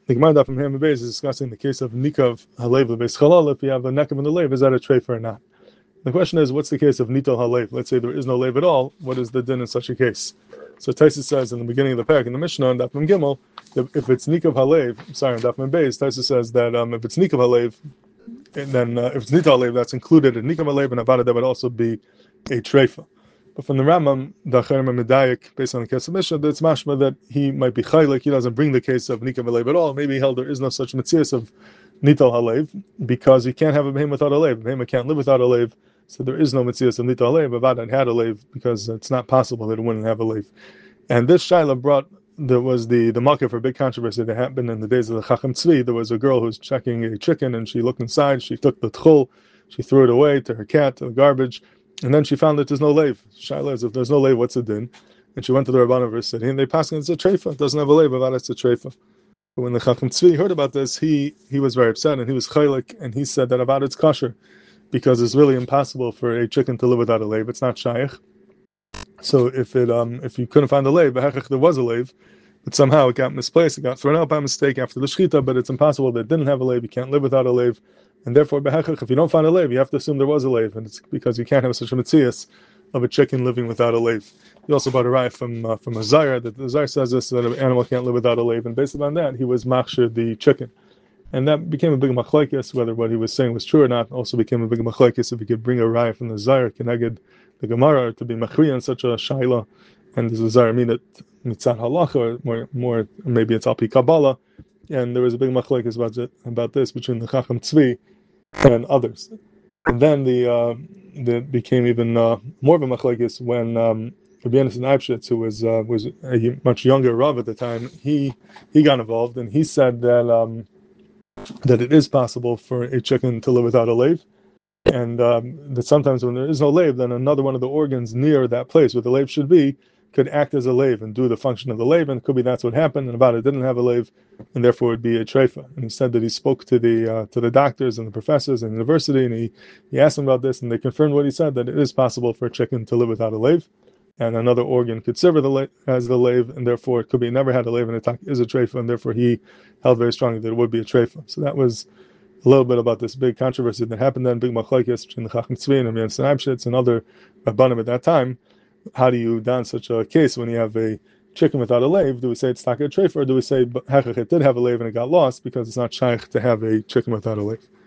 The Gemara from Ham Beis is discussing the case of Nikav Halev Lebeis Chalal. If you have a Nekav in the Lev, is that a treifa or not? The question is, what's the case of Nital Halev? Let's say there is no Lev at all. What is the din in such a case? So Taisus says in the beginning of the parak in the Mishnah on Daf Mem Gimel, if it's Nikav Halev, on Daf Mem Beis, Taisus says that if it's Nikav Halev, and then if it's Nital Halev, that's included in Nikav Halev, and Avada that would also be a treifa. But from the Rambam, the Acharim Medayik, based on the case of Mishnah, it's mashma that he might be chaylik. He doesn't bring the case of Nikav Halev at all. Maybe he held there is no such metzias of Nital Halev because you can't have a behem without a lev. A behem can't live without a lev. So there is no metzias of Nital Halev. Avada had a lev because it's not possible that it wouldn't have a lev. And this shaila there was the market for a big controversy that happened in the days of the Chacham Tzvi. There was a girl who was checking a chicken and she looked inside, she took the tchol, she threw it away to her cat, to the garbage, and then she found that there's no lev. Shaila is, if there's no lev, what's the din? And she went to the Rabban of her city and they passed it, it's a treifa, it doesn't have a lev, Avada it's a treifa. But when the Chacham Tzvi heard about this, he was very upset and he was chaylik and he said that Avada it's kosher because it's really impossible for a chicken to live without a lev. It's not shaykh. So if you couldn't find a lev, there was a lev, but somehow it got misplaced, it got thrown out by mistake after the shechita, but it's impossible that it didn't have a lev, you can't live without a lev, and therefore if you don't find a lev, you have to assume there was a lev, and it's because you can't have such a metzias of a chicken living without a lev. He also brought a raya from a Zayar, that the Zayar says this, that an animal can't live without a lev, and based on that, he was machshir the chicken. And that became a big machlekes, whether what he was saying was true or not. Also became a big machlekes if he could bring a raya from the Zayar, keneged the Gemara, to be machriya in such a shaila, and does the Zayar mean it mitzat halacha, or more maybe it's alpi Kabbalah, and there was a big machlekes about this between the Chacham Tzvi and others. And then the became even more of a machlekes when Rabbi Yonasan Eibshitz, who was a much younger Rav at the time, he got involved and he said that it is possible for a chicken to live without a lev. And that sometimes when there is no lev, then another one of the organs near that place where the lev should be could act as a lev and do the function of the lev, and it could be that's what happened, and Avada didn't have a lev, and therefore it would be a treifa. And he said that he spoke to the doctors and the professors in the university, and he asked them about this, and they confirmed what he said, that it is possible for a chicken to live without a lev, and another organ could serve as the lev, and therefore it could be it never had a lev, and it is a treifa, and therefore he held very strongly that it would be a treifa. So that was a little bit about this big controversy that happened then, big machlekes between the Chacham Tzvi and Rabbi Yonasan Eibshitz and other rabbanim at that time. How do you done such a case when you have a chicken without a lev? Do we say it's taka treifa, or do we say it did have a lev and it got lost because it's not shaykh to have a chicken without a lev?